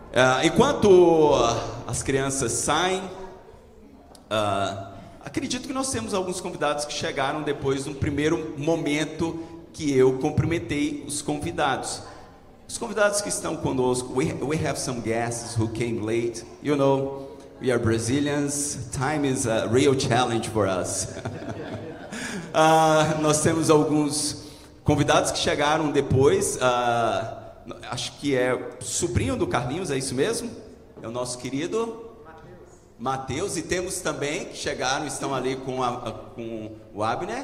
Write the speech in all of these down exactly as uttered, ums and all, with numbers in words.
Uh, enquanto as crianças saem, uh, acredito que nós temos alguns convidados que chegaram depois de um primeiro momento que eu cumprimentei os convidados. Os convidados que estão conosco, we, we have some guests who came late. You know, we are Brazilians. Time is a real challenge for us. uh, nós temos alguns convidados que chegaram depois. Uh, Acho que é sobrinho do Carlinhos, é isso mesmo? É o nosso querido Mateus. E temos também que chegaram, estão ali com, a, com o Abner,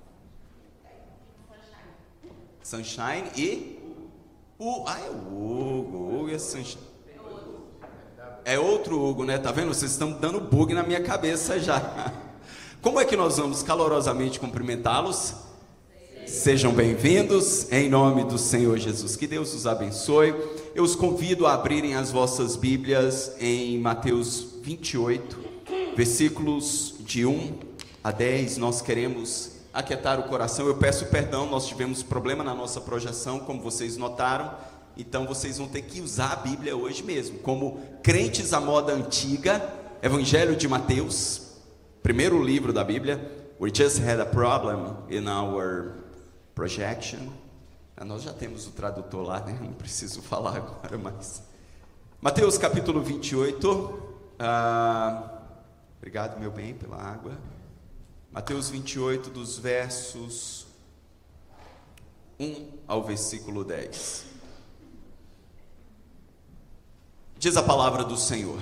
Sunshine e o... Ah, é o Hugo, o Hugo é Sunshine. É outro Hugo, né? Tá vendo? Vocês estão dando bug na minha cabeça já. Como é que nós vamos calorosamente cumprimentá-los? Sejam bem-vindos, em nome do Senhor Jesus. Que Deus os abençoe. Eu os convido a abrirem as vossas Bíblias em Mateus vinte e oito, versículos de um a dez. Nós queremos aquietar o coração. Eu peço perdão, nós tivemos problema na nossa projeção, como vocês notaram. Então vocês vão ter que usar a Bíblia hoje mesmo. Como crentes à moda antiga, Evangelho de Mateus, primeiro livro da Bíblia. We just had a problem in our projection. Ah, nós já temos o tradutor lá, né? Não preciso falar agora mais. Mateus capítulo vinte e oito. Ah, obrigado, meu bem, pela água. Mateus vinte e oito, dos versos um ao versículo dez. Diz a palavra do Senhor: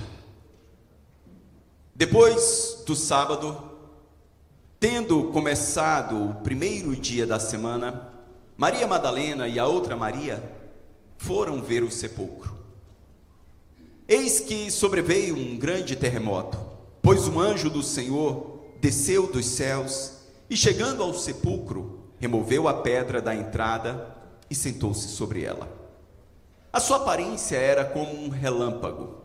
depois do sábado, tendo começado o primeiro dia da semana, Maria Madalena e a outra Maria foram ver o sepulcro. Eis que sobreveio um grande terremoto, pois um anjo do Senhor desceu dos céus e, chegando ao sepulcro, removeu a pedra da entrada e sentou-se sobre ela. A sua aparência era como um relâmpago,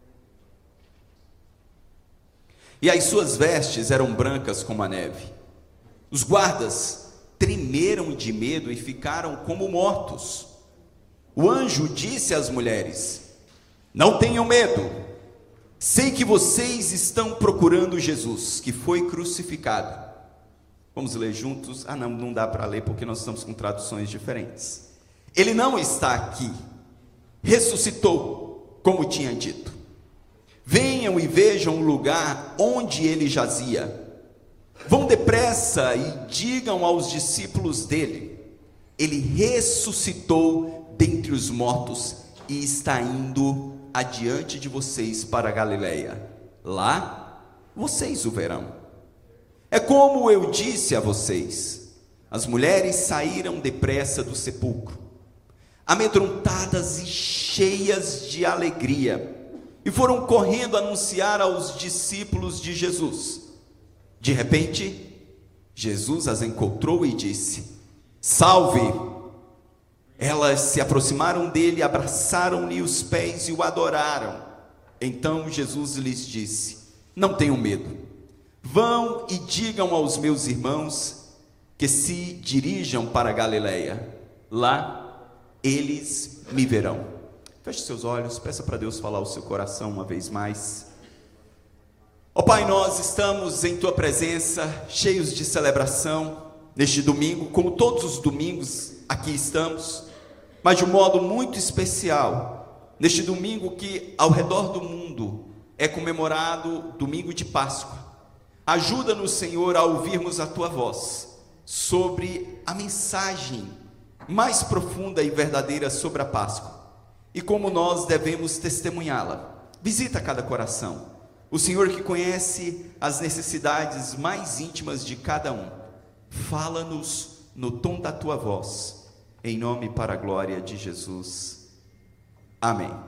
e as suas vestes eram brancas como a neve. Os guardas tremeram de medo e ficaram como mortos. O anjo disse às mulheres: não tenham medo, sei que vocês estão procurando Jesus, que foi crucificado. Vamos ler juntos? Ah não, não dá para ler porque nós estamos com traduções diferentes. Ele não está aqui, ressuscitou, como tinha dito. Venham e vejam o lugar onde ele jazia. Vão depressa e digam aos discípulos dele: ele ressuscitou dentre os mortos e está indo adiante de vocês para a Galileia. Lá vocês o verão. É como eu disse a vocês. As mulheres saíram depressa do sepulcro, amedrontadas e cheias de alegria, e foram correndo anunciar aos discípulos de Jesus. De repente, Jesus as encontrou e disse: salve! Elas se aproximaram dele, abraçaram-lhe os pés e o adoraram. Então Jesus lhes disse: não tenham medo. Vão e digam aos meus irmãos que se dirijam para a Galileia. Lá eles me verão. Feche seus olhos, peça para Deus falar ao seu coração uma vez mais. Ó oh, Pai, nós estamos em Tua presença, cheios de celebração, neste domingo, como todos os domingos aqui estamos, mas de um modo muito especial, neste domingo que ao redor do mundo é comemorado domingo de Páscoa. Ajuda-nos, Senhor, a ouvirmos a Tua voz sobre a mensagem mais profunda e verdadeira sobre a Páscoa, e como nós devemos testemunhá-la. Visita cada coração. O Senhor que conhece as necessidades mais íntimas de cada um, fala-nos no tom da Tua voz, em nome e para a glória de Jesus. Amém. Amém.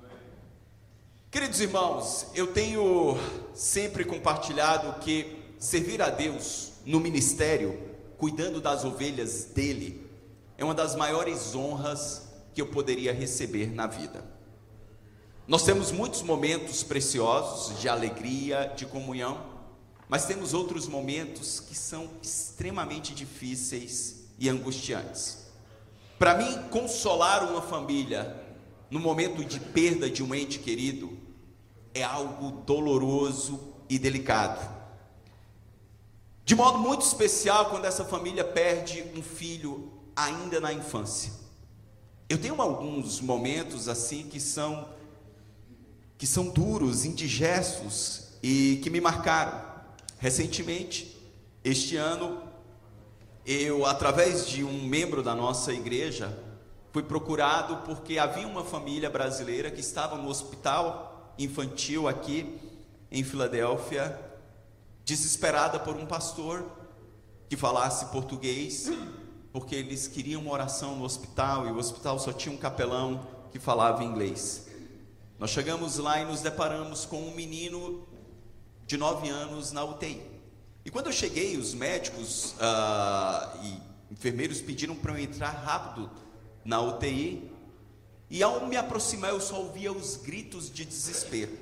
Queridos irmãos, eu tenho sempre compartilhado que servir a Deus no ministério, cuidando das ovelhas dele, é uma das maiores honras que eu poderia receber na vida. Nós temos muitos momentos preciosos de alegria, de comunhão, mas temos outros momentos que são extremamente difíceis e angustiantes. Para mim, consolar uma família no momento de perda de um ente querido, é algo doloroso e delicado. De modo muito especial quando essa família perde um filho ainda na infância. Eu tenho alguns momentos assim que são que são duros, indigestos e que me marcaram. Recentemente, este ano, eu, através de um membro da nossa igreja, fui procurado porque havia uma família brasileira que estava no hospital infantil aqui em Filadélfia, desesperada por um pastor que falasse português, porque eles queriam uma oração no hospital e o hospital só tinha um capelão que falava inglês. Nós chegamos lá e nos deparamos com um menino de nove anos na U T I. E quando eu cheguei, os médicos ah, e enfermeiros pediram para eu entrar rápido na U T I, e ao me aproximar eu só ouvia os gritos de desespero.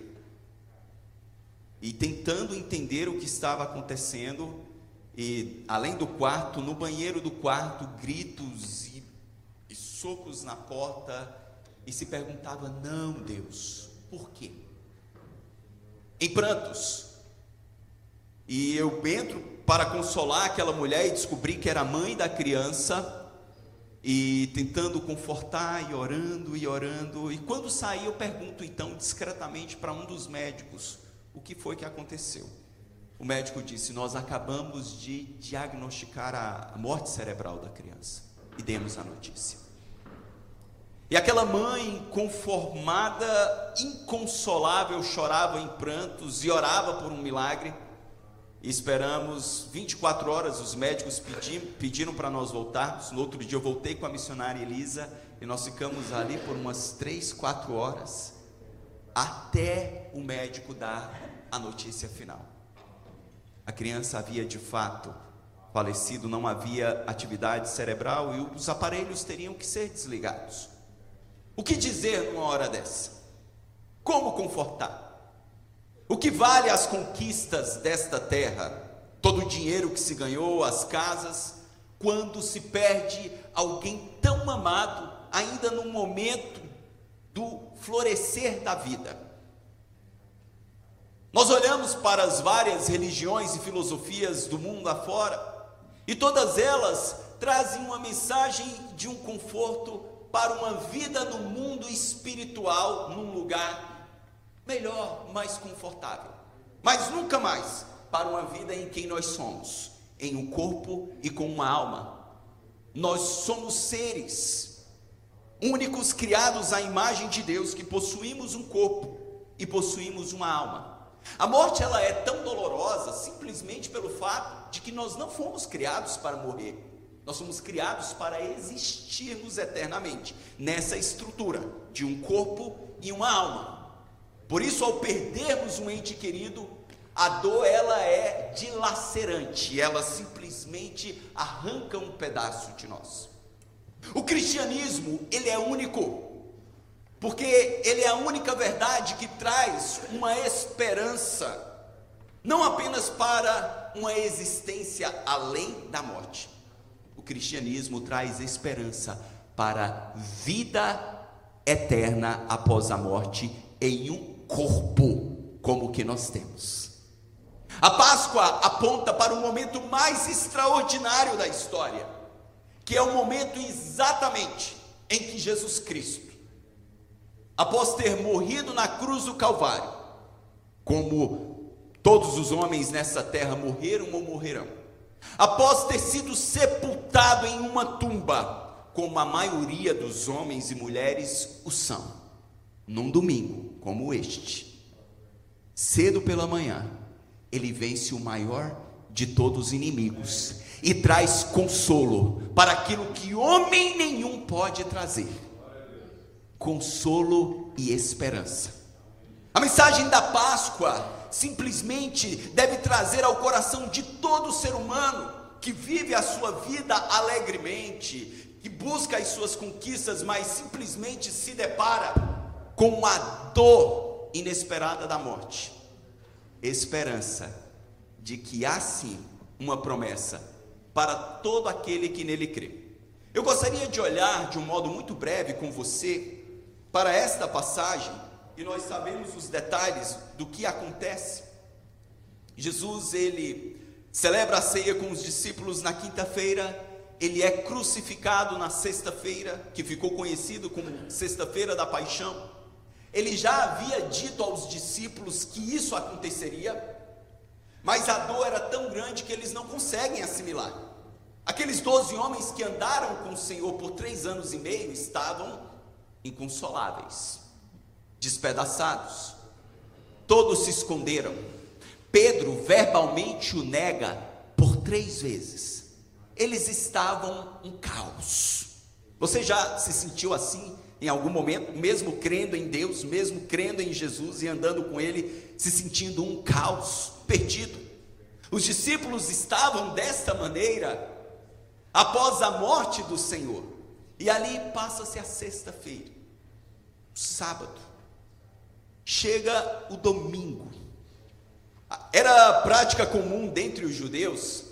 E tentando entender o que estava acontecendo, e além do quarto, no banheiro do quarto, gritos e, e socos na porta, e se perguntava: não, Deus, por quê? Em prantos. E eu entro para consolar aquela mulher e descobri que era a mãe da criança, e tentando confortar, e orando, e orando, e quando saí eu pergunto então discretamente para um dos médicos: o que foi que aconteceu? O médico disse: nós acabamos de diagnosticar a morte cerebral da criança, e demos a notícia. E aquela mãe conformada, inconsolável, chorava em prantos e orava por um milagre. E esperamos vinte e quatro horas, os médicos pediram, pediram para nós voltarmos. No outro dia eu voltei com a missionária Elisa, e nós ficamos ali por umas três, quatro horas, até o médico dar a notícia final. A criança havia de fato falecido, não havia atividade cerebral e os aparelhos teriam que ser desligados. O que dizer numa hora dessa? Como confortar? O que vale as conquistas desta terra, todo o dinheiro que se ganhou, as casas, quando se perde alguém tão amado, ainda no momento do florescer da vida? Nós olhamos para as várias religiões e filosofias do mundo afora, e todas elas trazem uma mensagem de um conforto para uma vida no mundo espiritual, num lugar melhor, mais confortável, mas nunca mais para uma vida em quem nós somos, em um corpo e com uma alma. Nós somos seres únicos, criados à imagem de Deus, que possuímos um corpo e possuímos uma alma. A morte, ela é tão dolorosa simplesmente pelo fato de que nós não fomos criados para morrer. Nós somos criados para existirmos eternamente nessa estrutura de um corpo e uma alma. Por isso, ao perdermos um ente querido, a dor, ela é dilacerante, ela simplesmente arranca um pedaço de nós. O cristianismo, ele é único, porque ele é a única verdade que traz uma esperança, não apenas para uma existência além da morte. O cristianismo traz esperança para vida eterna após a morte, em um corpo como o que nós temos. A Páscoa aponta para o momento mais extraordinário da história, que é o momento exatamente em que Jesus Cristo, após ter morrido na cruz do Calvário, como todos os homens nessa terra morreram ou morrerão, após ter sido sepultado em uma tumba, como a maioria dos homens e mulheres o são, num domingo como este, cedo pela manhã, ele vence o maior de todos os inimigos e traz consolo para aquilo que homem nenhum pode trazer: consolo e esperança. A mensagem da Páscoa simplesmente deve trazer ao coração de todo ser humano que vive a sua vida alegremente, que busca as suas conquistas, mas simplesmente se depara com a dor inesperada da morte, esperança de que há sim uma promessa para todo aquele que nele crê. Eu gostaria de olhar de um modo muito breve com você para esta passagem, e nós sabemos os detalhes do que acontece. Jesus, ele celebra a ceia com os discípulos na quinta-feira, ele é crucificado na sexta-feira, que ficou conhecido como Sexta-feira da Paixão. Ele já havia dito aos discípulos que isso aconteceria, mas a dor era tão grande que eles não conseguem assimilar. Aqueles doze homens que andaram com o Senhor por três anos e meio estavam inconsoláveis, despedaçados, todos se esconderam. Pedro verbalmente o nega por três vezes. Eles estavam um caos. Você já se sentiu assim em algum momento, mesmo crendo em Deus, mesmo crendo em Jesus e andando com Ele, se sentindo um caos, perdido? Os discípulos estavam desta maneira após a morte do Senhor, e ali passa-se a sexta-feira, o sábado, chega o domingo. Era prática comum dentre os judeus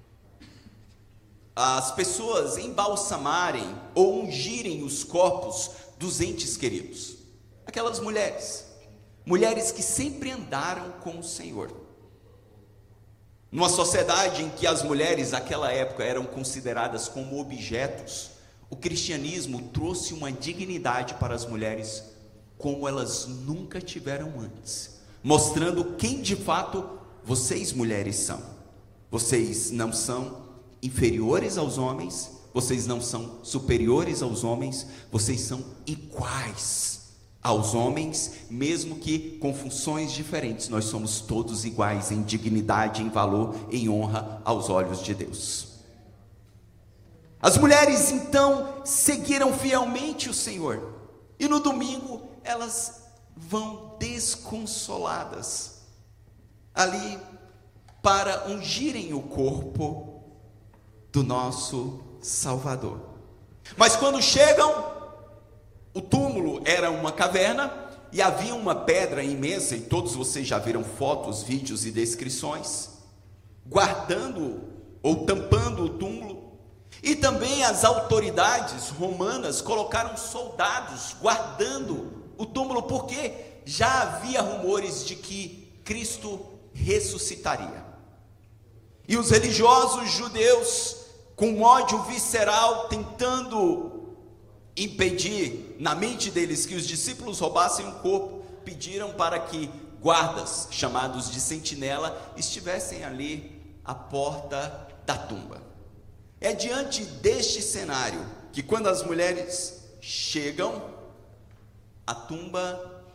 as pessoas embalsamarem ou ungirem os corpos dos entes queridos. Aquelas mulheres, mulheres que sempre andaram com o Senhor. Numa sociedade em que as mulheres naquela época eram consideradas como objetos, o cristianismo trouxe uma dignidade para as mulheres como elas nunca tiveram antes, mostrando quem de fato vocês mulheres são. Vocês não são inferiores aos homens, vocês não são superiores aos homens, vocês são iguais aos homens, mesmo que com funções diferentes, nós somos todos iguais em dignidade, em valor, em honra aos olhos de Deus. As mulheres então seguiram fielmente o Senhor, e no domingo elas vão desconsoladas ali para ungirem o corpo do nosso Salvador. Mas quando chegam, o túmulo era uma caverna e havia uma pedra imensa, e todos vocês já viram fotos, vídeos e descrições, guardando ou tampando o túmulo. E também as autoridades romanas colocaram soldados guardando o túmulo, porque já havia rumores de que Cristo ressuscitaria. E os religiosos judeus, com ódio visceral, tentando impedir na mente deles que os discípulos roubassem o corpo, pediram para que guardas, chamados de sentinela, estivessem ali à porta da tumba. É diante deste cenário que, quando as mulheres chegam, a tumba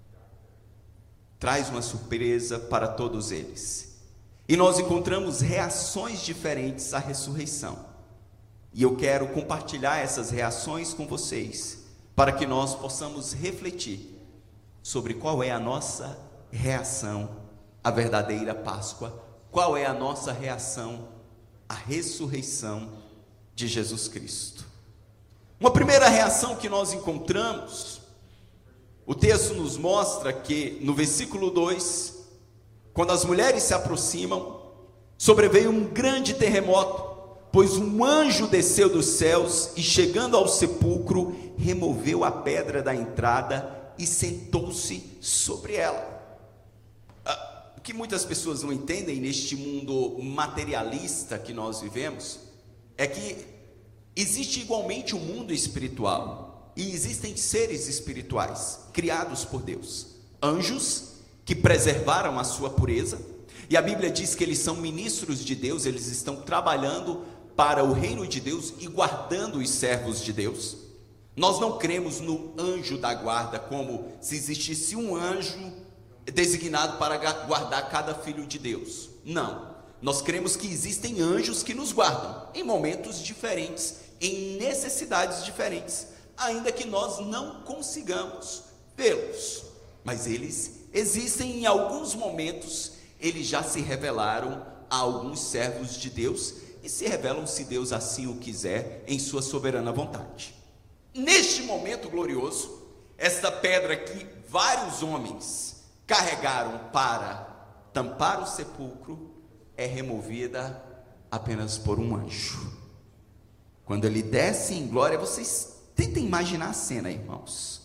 traz uma surpresa para todos eles. E nós encontramos reações diferentes à ressurreição. E eu quero compartilhar essas reações com vocês, para que nós possamos refletir sobre qual é a nossa reação à verdadeira Páscoa, qual é a nossa reação à ressurreição de Jesus Cristo. Uma primeira reação que nós encontramos, o texto nos mostra que no versículo dois, quando as mulheres se aproximam, sobreveio um grande terremoto, pois um anjo desceu dos céus e, chegando ao sepulcro, removeu a pedra da entrada e sentou-se sobre ela. Ah, o que muitas pessoas não entendem neste mundo materialista que nós vivemos é que existe igualmente um mundo espiritual e existem seres espirituais criados por Deus, anjos que preservaram a sua pureza, e a Bíblia diz que eles são ministros de Deus, eles estão trabalhando para o reino de Deus e guardando os servos de Deus. Nós não cremos no anjo da guarda como se existisse um anjo designado para guardar cada filho de Deus. Não, nós cremos que existem anjos que nos guardam em momentos diferentes, em necessidades diferentes, ainda que nós não consigamos vê-los, mas eles existem. Em alguns momentos eles já se revelaram a alguns servos de Deus, e se revelam se Deus assim o quiser, em sua soberana vontade. Neste momento glorioso, esta pedra que vários homens carregaram para tampar o sepulcro é removida apenas por um anjo. Quando ele desce em glória, vocês tentem imaginar a cena, irmãos.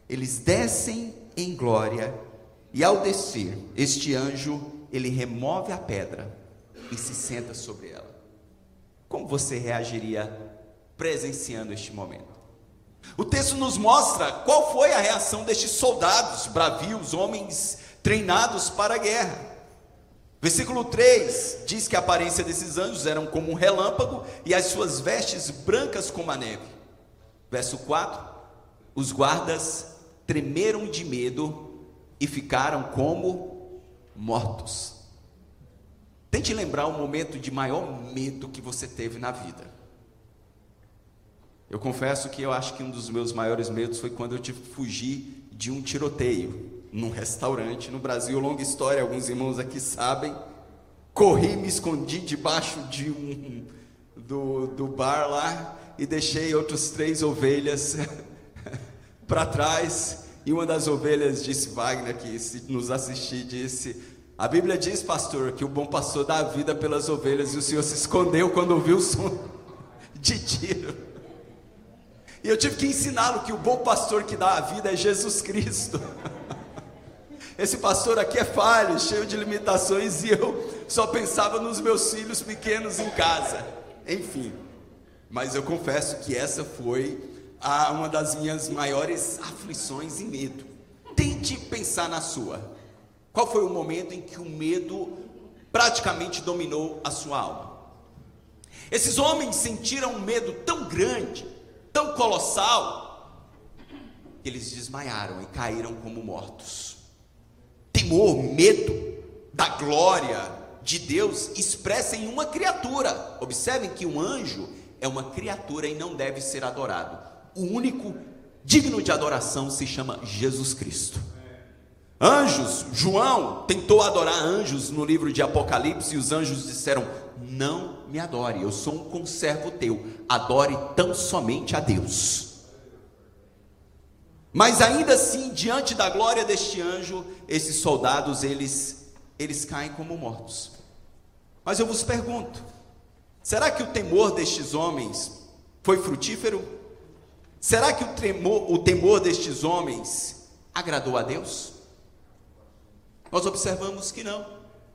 eles descem em glória, e ao descer, este anjo, ele remove a pedra e se senta sobre ela. Como você reagiria presenciando este momento? O texto nos mostra qual foi a reação destes soldados bravios, homens treinados para a guerra. Versículo três diz que a aparência desses anjos eram como um relâmpago e as suas vestes brancas como a neve. Verso quatro, os guardas tremeram de medo e ficaram como mortos. Tente lembrar o momento de maior medo que você teve na vida. Eu confesso que eu acho que um dos meus maiores medos foi quando eu tive que fugir de um tiroteio num restaurante no Brasil. Longa história, alguns irmãos aqui sabem. Corri, me escondi debaixo de um do, do bar lá e deixei outras três ovelhas para trás. E uma das ovelhas disse, Wagner, que se nos assistir, disse: a Bíblia diz, pastor, que o bom pastor dá a vida pelas ovelhas, e o Senhor se escondeu quando ouviu o som de tiro. E eu tive que ensiná-lo que o bom pastor que dá a vida é Jesus Cristo. Esse pastor aqui é falho, cheio de limitações, e eu só pensava nos meus filhos pequenos em casa. Enfim, mas eu confesso que essa foi a, uma das minhas maiores aflições e medo. Tente pensar na sua. Qual foi o momento em que o medo praticamente dominou a sua alma? Esses homens sentiram um medo tão grande, tão colossal, que eles desmaiaram e caíram como mortos. Temor, medo da glória de Deus expressa em uma criatura. Observem que um anjo é uma criatura e não deve ser adorado. O único digno de adoração se chama Jesus Cristo. Anjos, João tentou adorar anjos no livro de Apocalipse, e os anjos disseram: não me adore, eu sou um conservo teu, adore tão somente a Deus. Mas ainda assim, diante da glória deste anjo, esses soldados, eles, eles caem como mortos. Mas eu vos pergunto, será que o temor destes homens foi frutífero? Será que o temor, o temor destes homens agradou a Deus? Nós observamos que não.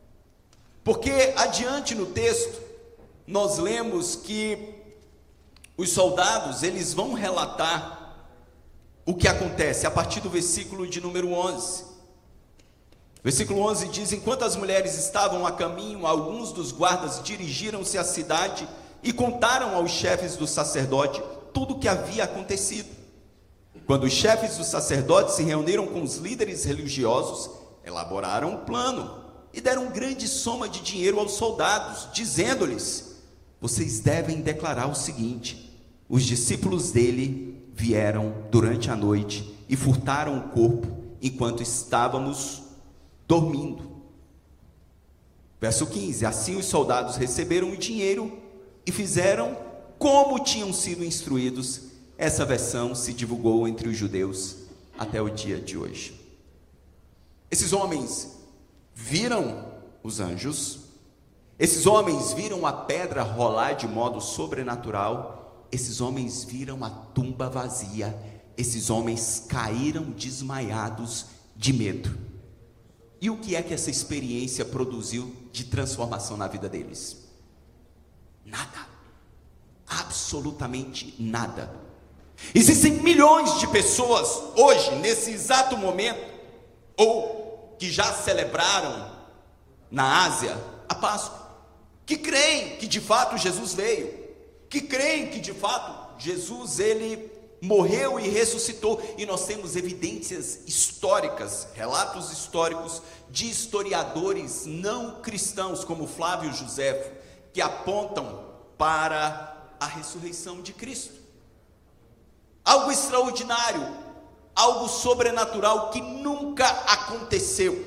Porque adiante no texto, nós lemos que os soldados, eles vão relatar o que acontece a partir do versículo de número onze. Versículo onze diz: enquanto as mulheres estavam a caminho, alguns dos guardas dirigiram-se à cidade e contaram aos chefes do sacerdote tudo o que havia acontecido. Quando os chefes dos sacerdotes se reuniram com os líderes religiosos, elaboraram um plano e deram grande soma de dinheiro aos soldados, dizendo-lhes: vocês devem declarar o seguinte: os discípulos dele vieram durante a noite e furtaram o corpo enquanto estávamos dormindo. Verso quinze: assim os soldados receberam o dinheiro e fizeram como tinham sido instruídos. Essa versão se divulgou entre os judeus até o dia de hoje. Esses homens viram os anjos, esses homens viram a pedra rolar de modo sobrenatural, esses homens viram a tumba vazia, esses homens caíram desmaiados de medo. E o que é que essa experiência produziu de transformação na vida deles? Nada, absolutamente nada. Existem milhões de pessoas hoje, nesse exato momento, ou que já celebraram na Ásia a Páscoa, que creem que de fato Jesus veio, que creem que de fato Jesus ele morreu e ressuscitou, e nós temos evidências históricas, relatos históricos de historiadores não cristãos como Flávio Joséfo, que apontam para a ressurreição de Cristo. Algo extraordinário, algo sobrenatural que nunca aconteceu.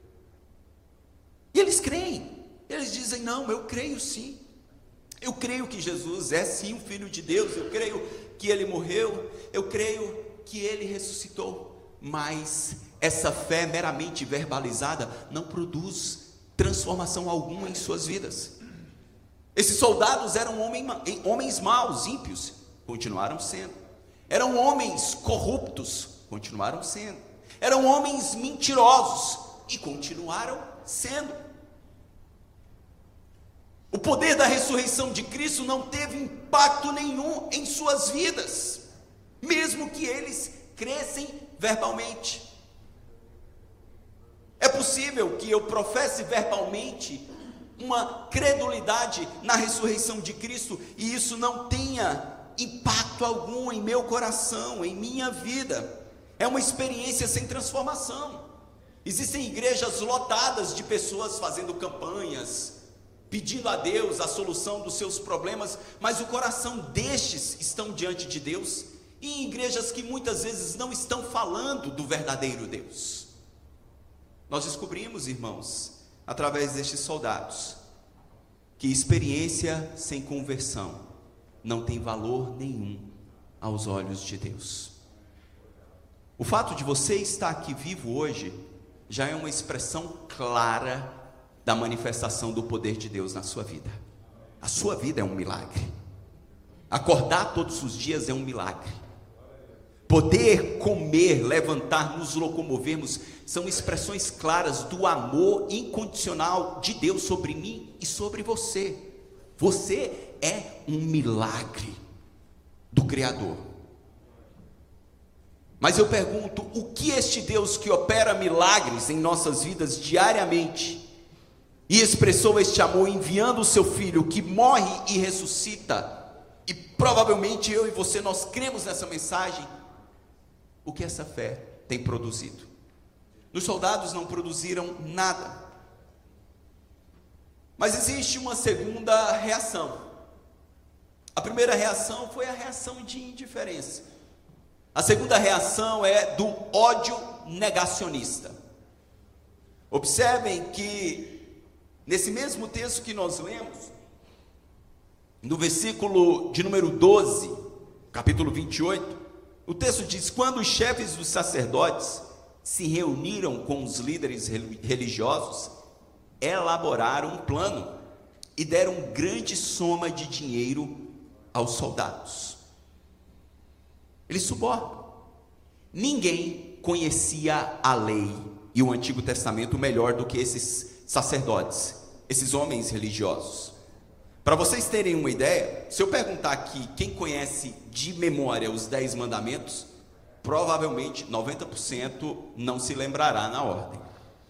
E eles creem, eles dizem: não, eu creio sim, eu creio que Jesus é sim o Filho de Deus, eu creio que Ele morreu, eu creio que Ele ressuscitou. Mas essa fé meramente verbalizada não produz transformação alguma em suas vidas. Esses soldados eram homens, homens maus, ímpios, continuaram sendo. Eram homens corruptos, continuaram sendo. Eram homens mentirosos e continuaram sendo. O poder da ressurreição de Cristo não teve impacto nenhum em suas vidas, mesmo que eles crescem verbalmente. É possível que eu professe verbalmente uma credulidade na ressurreição de Cristo e isso não tenha impacto algum em meu coração, em minha vida. É uma experiência sem transformação. Existem igrejas lotadas de pessoas fazendo campanhas, pedindo a Deus a solução dos seus problemas, mas o coração destes estão diante de Deus, e em igrejas que muitas vezes não estão falando do verdadeiro Deus. Nós descobrimos, irmãos, através destes soldados, que experiência sem conversão não tem valor nenhum aos olhos de Deus. O fato de você estar aqui vivo hoje já é uma expressão clara da manifestação do poder de Deus na sua vida. A sua vida é um milagre. Acordar todos os dias é um milagre. Poder comer, levantar, nos locomovermos são expressões claras do amor incondicional de Deus sobre mim e sobre você. Você é um milagre do Criador. Mas eu pergunto, o que este Deus que opera milagres em nossas vidas diariamente e expressou este amor enviando o seu Filho que morre e ressuscita, e provavelmente eu e você nós cremos nessa mensagem, o que essa fé tem produzido? Os soldados não produziram nada. Mas existe uma segunda reação. A primeira reação foi a reação de indiferença. A segunda reação é do ódio negacionista. Observem que nesse mesmo texto que nós lemos, no versículo de número doze, capítulo vinte e oito, o texto diz: quando os chefes dos sacerdotes se reuniram com os líderes religiosos, elaboraram um plano e deram grande soma de dinheiro aos soldados. Eles subornam. Ninguém conhecia a lei e o Antigo Testamento melhor do que esses sacerdotes, esses homens religiosos. Para vocês terem uma ideia, se eu perguntar aqui quem conhece de memória os dez mandamentos, provavelmente noventa por cento não se lembrará na ordem.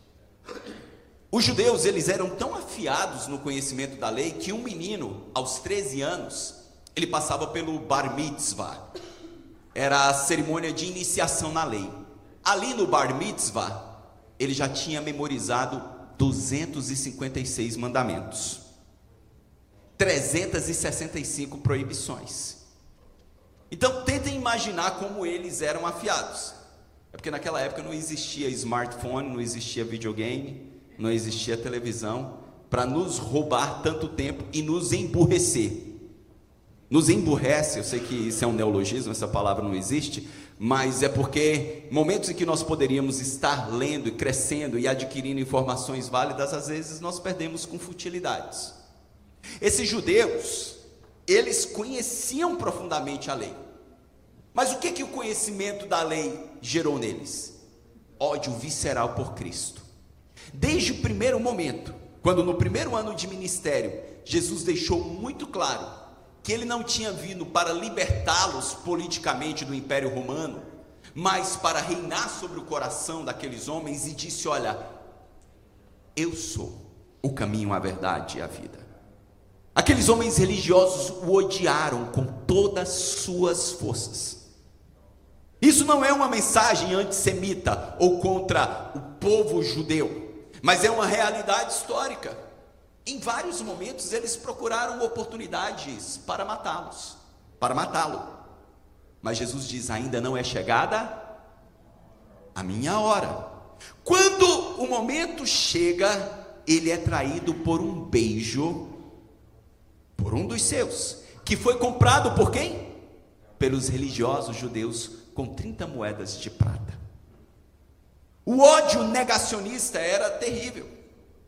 Os judeus, eles eram tão afiados no conhecimento da lei que um menino, aos treze anos, ele passava pelo bar mitzvah. Era a cerimônia de iniciação na lei. Ali no bar mitzvah, ele já tinha memorizado duzentos e cinquenta e seis mandamentos, trezentas e sessenta e cinco proibições. Então tentem imaginar como eles eram afiados. É porque naquela época não existia smartphone, não existia videogame, não existia televisão para nos roubar tanto tempo e nos emburrecer. Nos emburrece, eu sei que isso é um neologismo, essa palavra não existe, mas é porque momentos em que nós poderíamos estar lendo e crescendo e adquirindo informações válidas, às vezes nós perdemos com futilidades. Esses judeus, eles conheciam profundamente a lei. Mas o que que o conhecimento da lei gerou neles? Ódio visceral por Cristo. Desde o primeiro momento, quando no primeiro ano de ministério, Jesus deixou muito claro que ele não tinha vindo para libertá-los politicamente do Império Romano, mas para reinar sobre o coração daqueles homens, e disse: olha, eu sou o caminho, a verdade e a vida. Aqueles homens religiosos o odiaram com todas as suas forças. Isso não é uma mensagem antissemita ou contra o povo judeu, mas é uma realidade histórica. Em vários momentos eles procuraram oportunidades para matá-los, para matá-lo. Mas Jesus diz: ainda não é chegada a minha hora. Quando o momento chega, ele é traído por um beijo, por um dos seus, que foi comprado por quem? Pelos religiosos judeus com trinta moedas de prata. O ódio negacionista era terrível,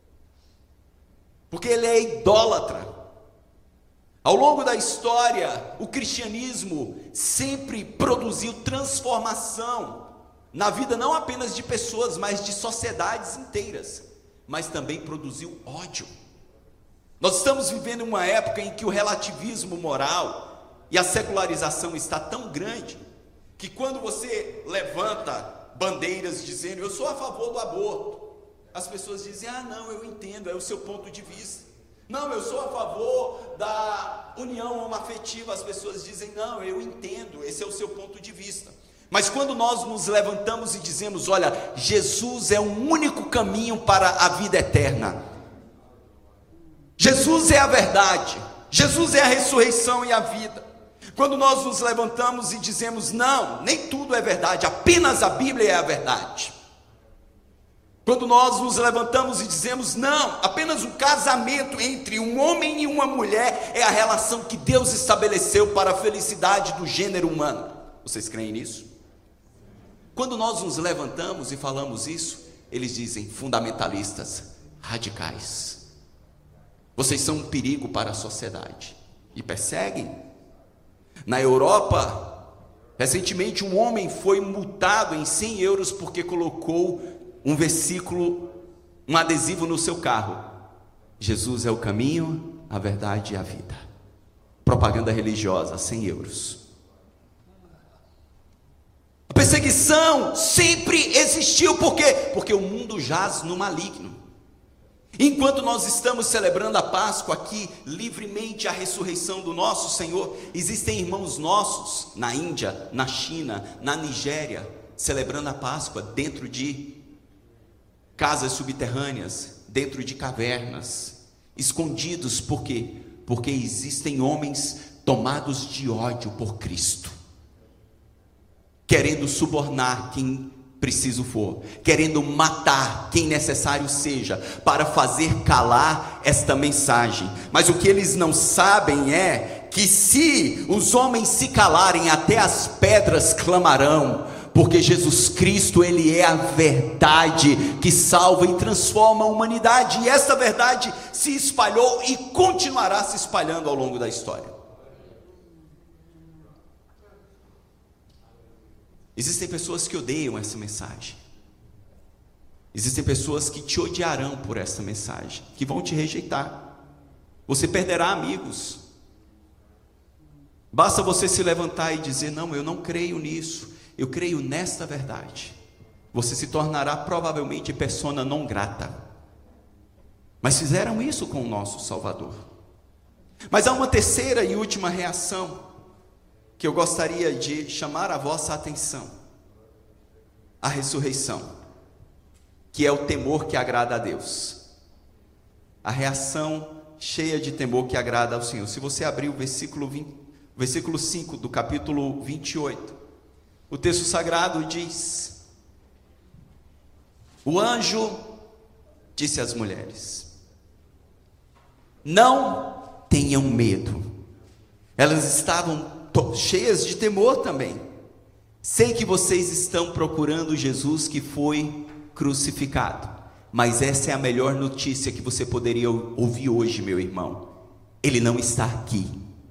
porque ele é idólatra. Ao longo da história, o cristianismo sempre produziu transformação na vida não apenas de pessoas, mas de sociedades inteiras, mas também produziu ódio. Nós estamos vivendo uma época em que o relativismo moral e a secularização está tão grande, que quando você levanta bandeiras dizendo, eu sou a favor do aborto, as pessoas dizem, ah não, eu entendo, é o seu ponto de vista. Não, eu sou a favor da união homoafetiva, as pessoas dizem, não, eu entendo, esse é o seu ponto de vista. Mas quando nós nos levantamos e dizemos, olha, Jesus é o único caminho para a vida eterna, Jesus é a verdade, Jesus é a ressurreição e a vida. Quando nós nos levantamos e dizemos, não, nem tudo é verdade, apenas a Bíblia é a verdade. Quando nós nos levantamos e dizemos, não, apenas o casamento entre um homem e uma mulher é a relação que Deus estabeleceu para a felicidade do gênero humano. Vocês creem nisso? Quando nós nos levantamos e falamos isso, eles dizem, fundamentalistas, radicais. Vocês são um perigo para a sociedade. E perseguem. Na Europa, recentemente um homem foi multado em cem euros porque colocou um versículo, um adesivo no seu carro. Jesus é o caminho, a verdade e a vida. Propaganda religiosa, cem euros. A perseguição sempre existiu, por quê? Porque o mundo jaz no maligno. Enquanto nós estamos celebrando a Páscoa aqui, livremente a ressurreição do nosso Senhor, existem irmãos nossos na Índia, na China, na Nigéria, celebrando a Páscoa dentro de casas subterrâneas, dentro de cavernas, escondidos, por quê? Porque existem homens tomados de ódio por Cristo, querendo subornar quem preciso for, querendo matar quem necessário seja, para fazer calar esta mensagem. Mas o que eles não sabem é que se os homens se calarem, até as pedras clamarão, porque Jesus Cristo, Ele é a verdade que salva e transforma a humanidade, e esta verdade se espalhou e continuará se espalhando ao longo da história. Existem pessoas que odeiam essa mensagem. Existem pessoas que te odiarão por essa mensagem, que vão te rejeitar. Você perderá amigos. Basta você se levantar e dizer, não, eu não creio nisso, eu creio nesta verdade. Você se tornará provavelmente persona non grata. Mas fizeram isso com o nosso Salvador. Mas há uma terceira e última reação que eu gostaria de chamar a vossa atenção: a ressurreição, que é o temor que agrada a Deus, a reação cheia de temor que agrada ao Senhor. Se você abrir o versículo, vinte, versículo cinco do capítulo vinte e oito, o texto sagrado diz: o anjo disse às mulheres, não tenham medo. Elas estavam cheias de temor também. Sei que vocês estão procurando Jesus que foi crucificado, mas essa é a melhor notícia que você poderia ouvir hoje, meu irmão. Ele não está aqui,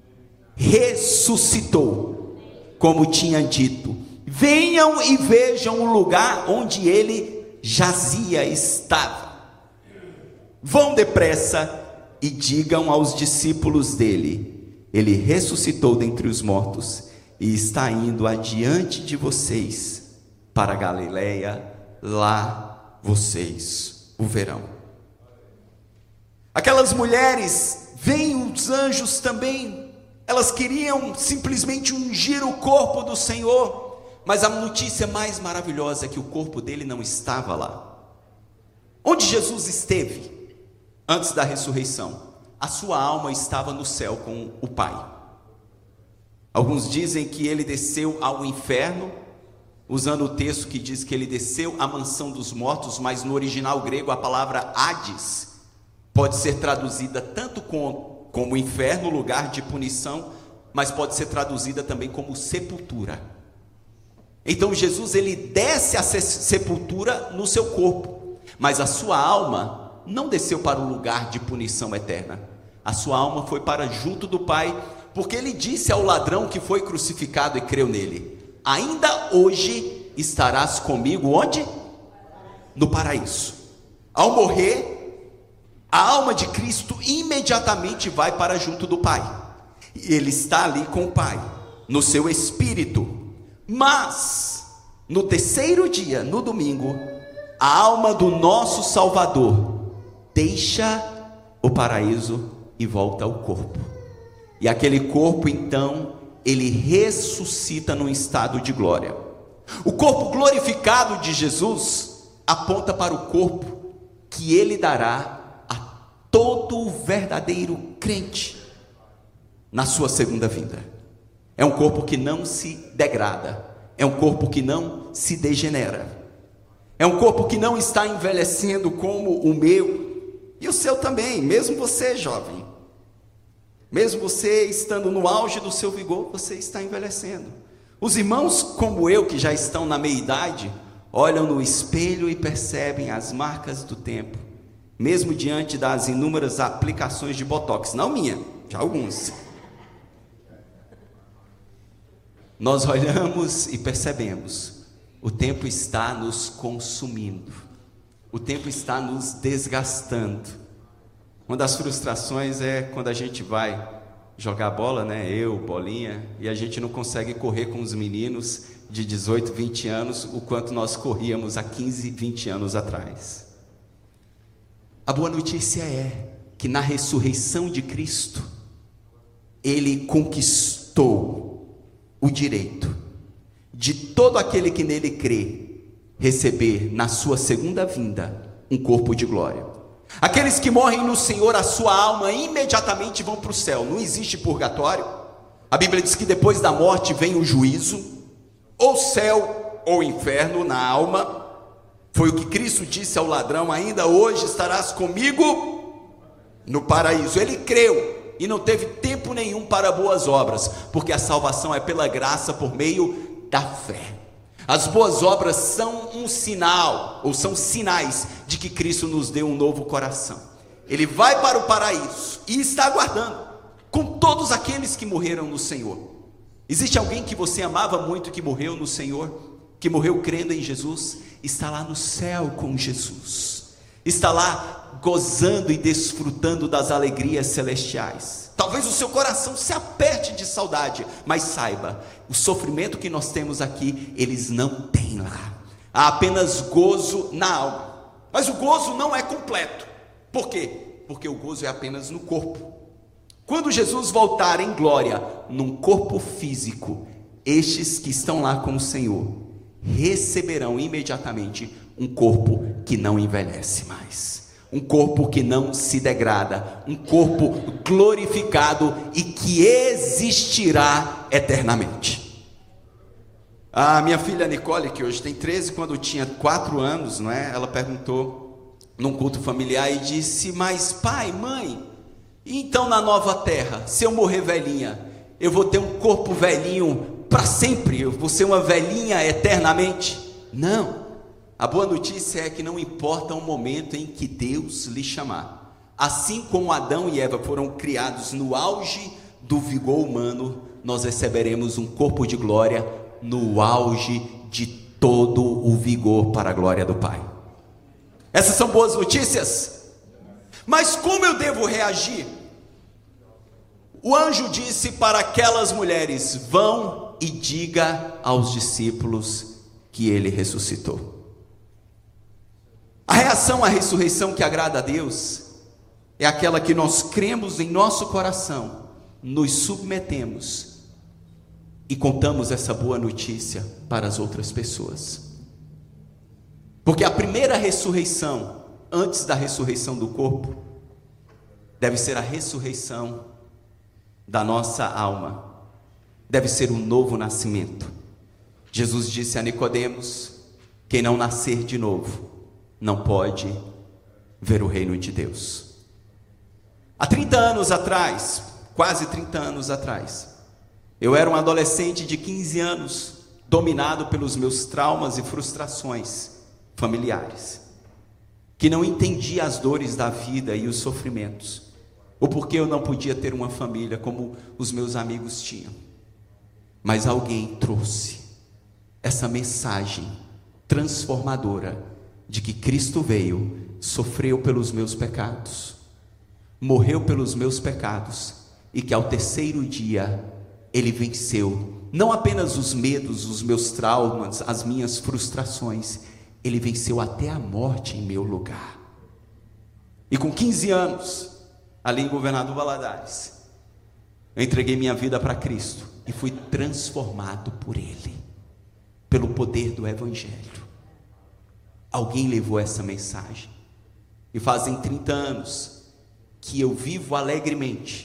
ressuscitou, como tinha dito. Venham e vejam o lugar onde ele jazia, estava. Vão depressa e digam aos discípulos dele, ele ressuscitou dentre os mortos e está indo adiante de vocês para Galileia, lá vocês o verão. Aquelas mulheres, veem os anjos também, elas queriam simplesmente ungir o corpo do Senhor, mas a notícia mais maravilhosa é que o corpo dele não estava lá. Onde Jesus esteve antes da ressurreição? A sua alma estava no céu com o Pai. Alguns dizem que ele desceu ao inferno, usando o texto que diz que ele desceu à mansão dos mortos, mas no original grego a palavra Hades pode ser traduzida tanto como, como inferno, lugar de punição, mas pode ser traduzida também como sepultura. Então Jesus, ele desce à sepultura no seu corpo, mas a sua alma não desceu para o lugar de punição eterna. A sua alma foi para junto do Pai, porque ele disse ao ladrão que foi crucificado e creu nele, ainda hoje estarás comigo onde? No paraíso. Ao morrer, a alma de Cristo imediatamente vai para junto do Pai. E ele está ali com o Pai, no seu espírito. Mas, no terceiro dia, no domingo, a alma do nosso Salvador deixa o paraíso e volta ao corpo. E aquele corpo, então, ele ressuscita num estado de glória. O corpo glorificado de Jesus aponta para o corpo que ele dará a todo o verdadeiro crente na sua segunda vinda. É um corpo que não se degrada, é um corpo que não se degenera, é um corpo que não está envelhecendo como o meu e o seu também, mesmo você jovem, mesmo você estando no auge do seu vigor, você está envelhecendo. Os irmãos como eu, que já estão na meia-idade, olham no espelho e percebem as marcas do tempo, mesmo diante das inúmeras aplicações de botox, não minha, de alguns. Nós olhamos e percebemos, o tempo está nos consumindo, o tempo está nos desgastando. Uma das frustrações é quando a gente vai jogar bola, né? Eu, bolinha, e a gente não consegue correr com os meninos de dezoito, vinte anos, o quanto nós corríamos há quinze, vinte anos atrás. A boa notícia é que na ressurreição de Cristo, ele conquistou o direito de todo aquele que nele crê receber na sua segunda vinda um corpo de glória. Aqueles que morrem no Senhor, a sua alma imediatamente vão para o céu. Não existe purgatório. A Bíblia diz que depois da morte vem o juízo, ou céu ou inferno na alma. Foi o que Cristo disse ao ladrão: ainda hoje estarás comigo no paraíso. Ele creu e não teve tempo nenhum para boas obras, porque a salvação é pela graça por meio da fé. As boas obras são um sinal, ou são sinais de que Cristo nos deu um novo coração. Ele vai para o paraíso e está aguardando com todos aqueles que morreram no Senhor. Existe alguém que você amava muito que morreu no Senhor, que morreu crendo em Jesus? Está lá no céu com Jesus, está lá gozando e desfrutando das alegrias celestiais. Talvez o seu coração se aperte de saudade, mas saiba, o sofrimento que nós temos aqui, eles não têm lá. Há apenas gozo na alma. Mas o gozo não é completo. Por quê? Porque o gozo é apenas no corpo. Quando Jesus voltar em glória, num corpo físico, estes que estão lá com o Senhor receberão imediatamente um corpo que não envelhece mais, um corpo que não se degrada, um corpo glorificado e que existirá eternamente. A minha filha Nicole, que hoje tem treze, quando tinha quatro anos, não é? Ela perguntou num culto familiar e disse: mas pai, mãe, então na nova terra, se eu morrer velhinha, eu vou ter um corpo velhinho para sempre? Eu vou ser uma velhinha eternamente? Não. A boa notícia é que não importa o momento em que Deus lhe chamar. Assim como Adão e Eva foram criados no auge do vigor humano, nós receberemos um corpo de glória no auge de todo o vigor para a glória do Pai. Essas são boas notícias. Mas como eu devo reagir? O anjo disse para aquelas mulheres: vão e diga aos discípulos que ele ressuscitou. A reação à ressurreição que agrada a Deus é aquela que nós cremos em nosso coração, nos submetemos e contamos essa boa notícia para as outras pessoas. Porque a primeira ressurreição, antes da ressurreição do corpo, deve ser a ressurreição da nossa alma, deve ser um novo nascimento. Jesus disse a Nicodemos: quem não nascer de novo não pode ver o reino de Deus. Há trinta anos atrás, quase trinta anos atrás, eu era um adolescente de quinze anos, dominado pelos meus traumas e frustrações familiares, que não entendia as dores da vida e os sofrimentos, o porquê eu não podia ter uma família como os meus amigos tinham. Mas alguém trouxe essa mensagem transformadora de que Cristo veio, sofreu pelos meus pecados, morreu pelos meus pecados, e que ao terceiro dia Ele venceu, não apenas os medos, os meus traumas, as minhas frustrações, Ele venceu até a morte em meu lugar. E com quinze anos, ali em Governador Valadares, eu entreguei minha vida para Cristo, e fui transformado por Ele, pelo poder do Evangelho. Alguém levou essa mensagem, e fazem trinta anos, que eu vivo alegremente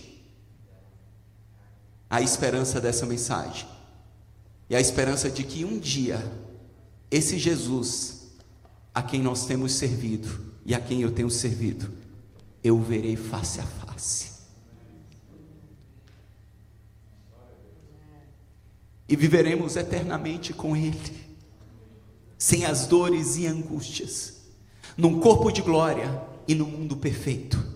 a esperança dessa mensagem, e a esperança de que um dia, esse Jesus, a quem nós temos servido, e a quem eu tenho servido, eu o verei face a face, e viveremos eternamente com Ele, sem as dores e angústias, num corpo de glória e no mundo perfeito.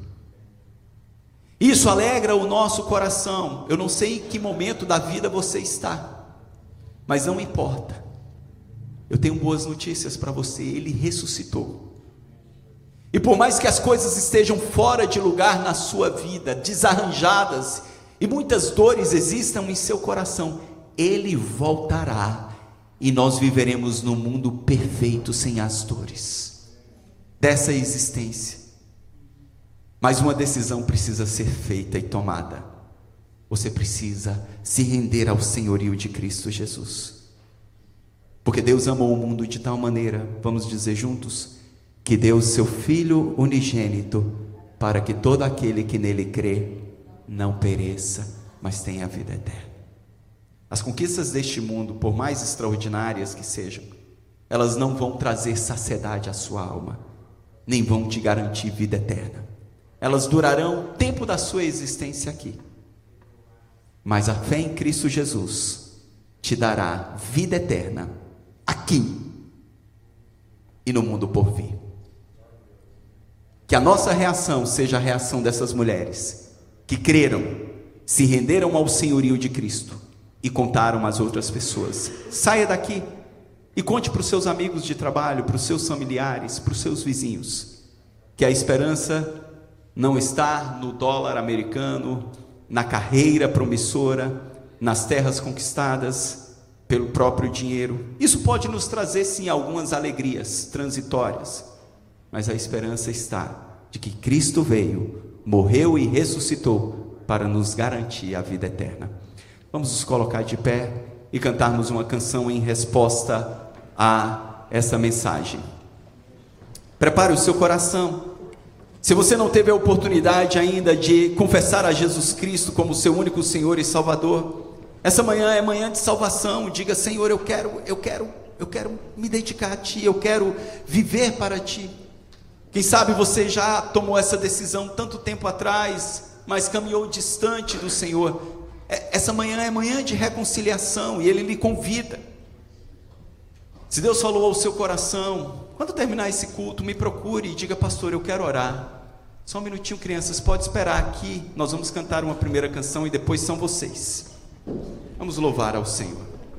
Isso alegra o nosso coração. Eu não sei em que momento da vida você está, mas não importa, eu tenho boas notícias para você: Ele ressuscitou. E por mais que as coisas estejam fora de lugar na sua vida, desarranjadas, e muitas dores existam em seu coração, Ele voltará, e nós viveremos no mundo perfeito, sem as dores dessa existência. Mas uma decisão precisa ser feita e tomada. Você precisa se render ao senhorio de Cristo Jesus, porque Deus amou o mundo de tal maneira, vamos dizer juntos, que deu seu Filho unigênito, para que todo aquele que nele crê não pereça, mas tenha a vida eterna. As conquistas deste mundo, por mais extraordinárias que sejam, elas não vão trazer saciedade à sua alma, nem vão te garantir vida eterna. Elas durarão o tempo da sua existência aqui, mas a fé em Cristo Jesus te dará vida eterna aqui e no mundo por vir. Que a nossa reação seja a reação dessas mulheres que creram, se renderam ao senhorio de Cristo e contaram às outras pessoas. Saia daqui e conte para os seus amigos de trabalho, para os seus familiares, para os seus vizinhos, que a esperança não está no dólar americano, na carreira promissora, nas terras conquistadas pelo próprio dinheiro. Isso pode nos trazer sim algumas alegrias transitórias, mas a esperança está de que Cristo veio, morreu e ressuscitou para nos garantir a vida eterna. Vamos nos colocar de pé e cantarmos uma canção em resposta a essa mensagem. Prepare o seu coração. Se você não teve a oportunidade ainda de confessar a Jesus Cristo como seu único Senhor e Salvador, essa manhã é manhã de salvação. Diga: Senhor, eu quero, eu quero, eu quero me dedicar a Ti, eu quero viver para Ti. Quem sabe você já tomou essa decisão tanto tempo atrás, mas caminhou distante do Senhor. Essa manhã é manhã de reconciliação e Ele lhe convida. Se Deus falou ao seu coração, quando terminar esse culto, me procure e diga: pastor, eu quero orar. Só um minutinho, crianças, pode esperar aqui. Nós vamos cantar uma primeira canção e depois são vocês. Vamos louvar ao Senhor.